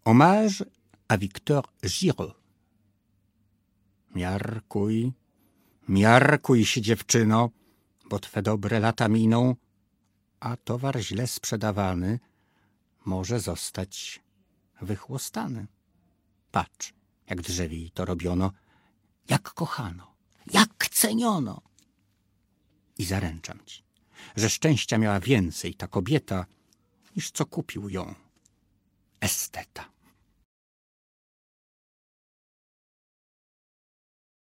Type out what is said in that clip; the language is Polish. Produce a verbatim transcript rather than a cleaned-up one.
Hommage à Victor Giraud. Miarkuj, miarkuj się, dziewczyno, bo twe dobre lata miną, a towar źle sprzedawany może zostać wychłostany. Patrz, jak drzewiej to robiono, jak kochano, jak ceniono. I zaręczam ci, że szczęścia miała więcej ta kobieta, niż co kupił ją esteta.